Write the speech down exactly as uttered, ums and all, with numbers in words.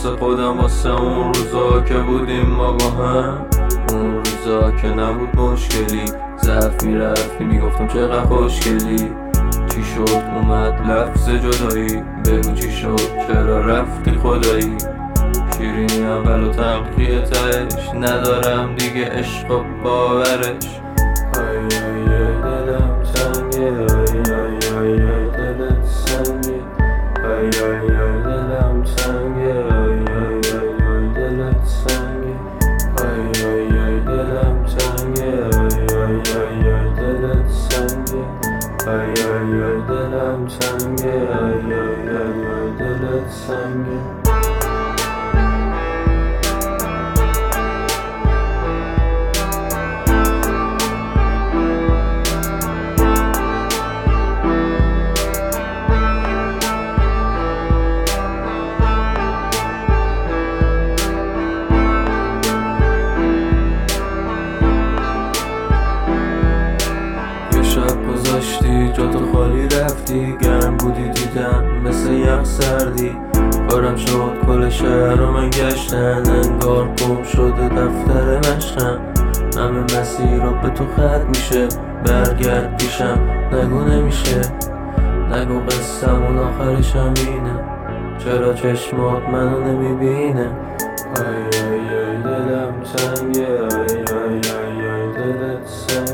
واسه خودم، واسه اون روزا که بودیم ما با هم. اون روزا که نبود مشکلی، ضعف میرفتی میگفتم چقدر خوشگلی. چی شد اومد لفظ جدایی، بگو چی شد چرا رفتی خدایی. شیرینی اول و تلخی تهش، ندارم دیگه عشق و باورش. آی آی آی دلم تنگه، آی آی آی آی دلت سنگه. آی آی آی دلم تنگه، آی آی آی آی دلت سنگه. آی آی آی دلم تنگه، آی آی آی آی دلت سنگه. آی آی آی دلم تنگه، آی آی آی آی دلت سنگه. گذاشتی جاتو خالی رفتی، گرم بودی دیدم مثل یخ سردی. بارم شد کل شهر رو من گشتن، انگار گم شده دفتر مشقم. همه مسیر رو به تو خط میشه، برگرد پیشم نگو نمیشه. نگو قصه‌مون آخرش همینه، چرا چشمات منو نمیبینه. آی آی آی دلم تنگه، آی آی آی آی دلت سنگه.